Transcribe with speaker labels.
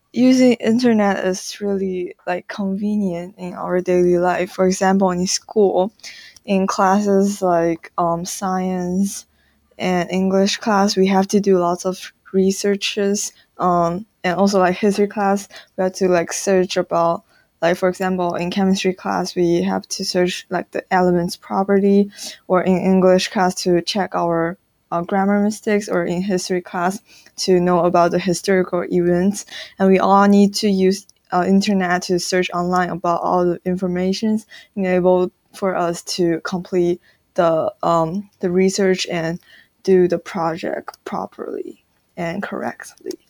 Speaker 1: using internet is really like convenient in our daily life. For example, in school, in classes like science and English class, we have to do lots of researches. And also like history class, we have to like search about, like for example, in chemistry class, we have to search like the elements property, or in English class to check our grammar mistakes, or in history class to know about the historical events. And we all need to use internet to search online about all the information, enable for us to complete the research and do the project properly and correctly.